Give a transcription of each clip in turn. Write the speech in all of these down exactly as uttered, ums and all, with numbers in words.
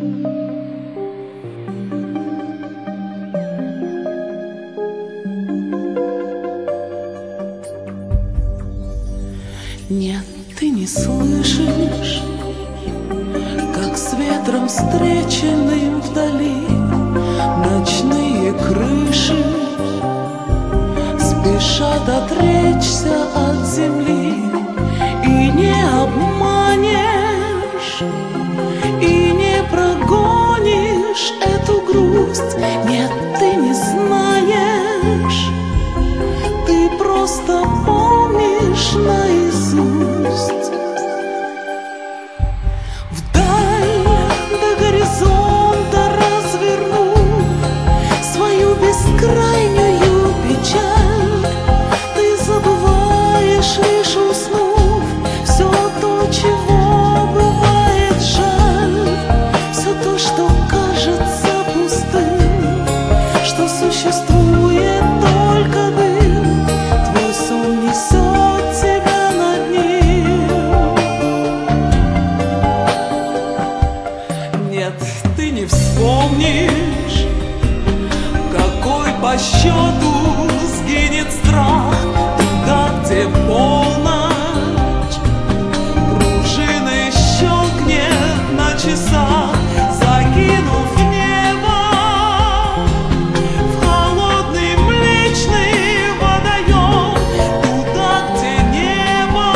Нет, ты не слышишь, как с ветром встреченным вдали ночные крыши спешат отречься от земли. И не обманешь, и не прогонишь эту грусть. Нет, ты не знаешь, ты просто помнишь наизусть. Вдаль до горизонта развернув свою бескрайнюю печаль, ты забываешь, лишь уснув, все то, чего бывает жаль, все то, что кажется пустым, что существует только дым. Твой сон несет тебя над ним. Нет, ты не вспомнишь, какой по счету сгинет страх туда, где полночь пружиной щелкнет на часах, закинув небо в холодный млечный водоем, туда, где небо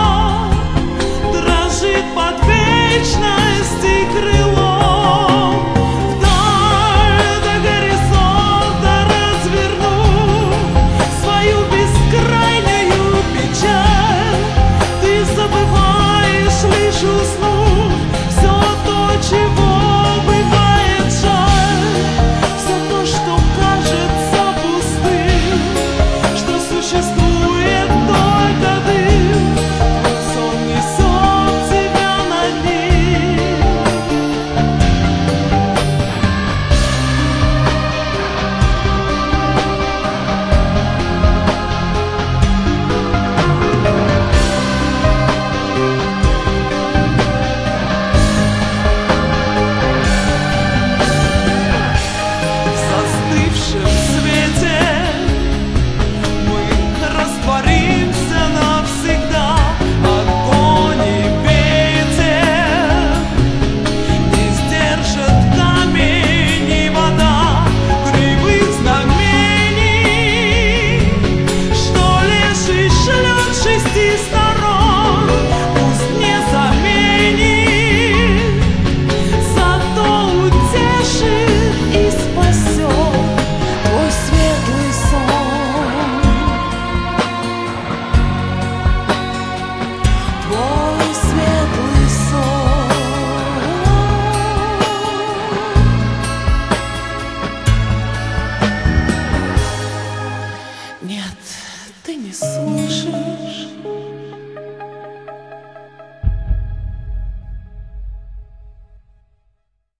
дрожит под вечности крылом. Вдаль до горизонта развернув свою бескрайнюю печаль, ты забываешь, лишь уснув, все то, чего бывает жаль, все то, что кажется пустым, что существует только дым. Сон несет тебя над ним. В застывшем свете мы растворимся навсегда. Огонь и ветер не сдержат камень и вода кривых знамений, что леший шлет шести сторон. Пусть не заменит, зато утешит и спасет твой светлый сон. Твой светлый сон. Нет, ты не слышишь,